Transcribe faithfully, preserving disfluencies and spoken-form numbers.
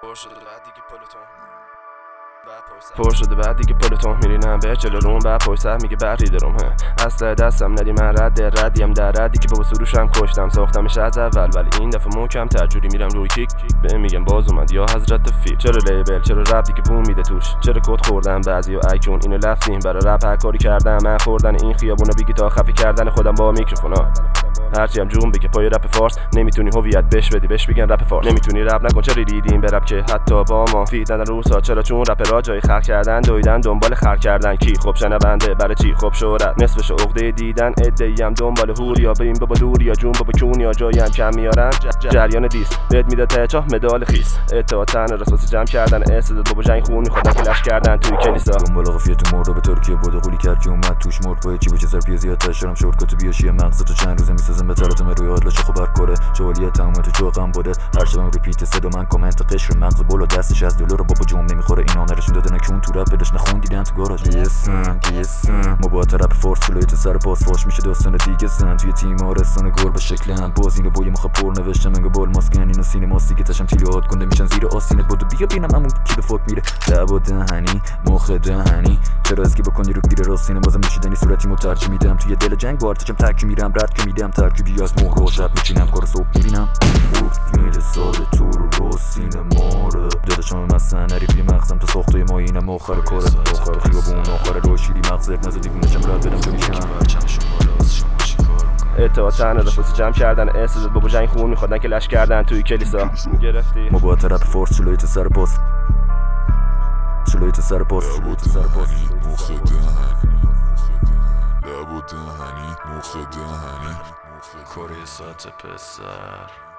پر شده بعد دیگه پلوتون پر شده بعد دیگه پلوتون میرینم به جلو روم بعد پای سر میگه بریده روم اصلا دستم ندی من رد ردیم در ردی که بابا سروشم کشتم ساختمش از اول ولی این دفعه محکم ترجوری میرم روی کیک به میگم باز اومد یا حضرت فیل چرا لیبل چرا رپ دیگه بوم میده توش چرا کد خوردم بعضی و ایکون اینو لفتیم برای رپ هر کاری کردم من خوردن این خیابونو بیگی تا خفی کردن خودم با میکروفونا هرچی هم جون بگه پای رپ فارس نمیتونی هویت بش بدی بهش بگن رپ فارس نمیتونی رپ نکن چرا ریدیم به رپ که حتی با ما فیدن روسا چرا چون رپ را جای خلق کردن دویدن دنبال خلق کردن کی خب شنونده برای چی خب شهرت نصفش عقده دیدن ادعی هم دنبال هوریا بریم بابا دور یا جون بابا کون یا جایی هم کم میارن جریان دیس بهت میده ته چاه مدال خیس اتحاد تن رسوس جمع کردن استعداد بابا جنگ خون میخواد کلش کردن توی کلیسا دنبال قافیت مرد به ترکیه بود قولی کرد که اومد توش مرد با چی بچه سر پیازیات تشرم شورت کت بیاشی مغز تو چند روزه میسازم به طراتم روی آدلا چه خبر کره شوالیه تمام تو چوقم بوده هر شبم ریپیت صدا من کامنت قشر مغز بالا دستش از دلار بابا جون نمیخوره اینا نرشون دادن که اون تو رپ بدش نخون دیدن تو گاراژ دیسن دیسن مبات رپ فورس فلویت سر پاس فاش میشه داستان دیگه سن توی تیم آرستان گل به شکل هم باز اینو بوی مخ پر نوشتم انگار بال ماسکن اینو سینما دیگه تشم تیلیات گنده میشن زیر آسینت بود بیا ببینم عمو کی به فوت میره لب دهنی مخ دهنی چرا اسکی بکنی رو گیر راستین بازم نشیدنی صورتی مترجم میدم توی دل جنگ بارتچم تک میرم رد که میدم ترکیبی از مهر و شب میچینم کار صبح میبینم بود میره ساده تو رو سینما رو داداشم مثلا نریفی مغزم تا ساختای ما اینم آخر کار آخر خیابون آخر رو شیری مغزت نزدی گونه‌شم رد بدم چه میشم اتحاد تن رفوسی جمع کردن استعداد بابا جنگ خون میخوادن که لش کردن توی کلیسا گرفتی مبات رپ فورس چلویت سر پاس چلویت سر پاس چلویت سر پاس مخ دهنی لب و دهنی مخ دهنی کره ساعت پسر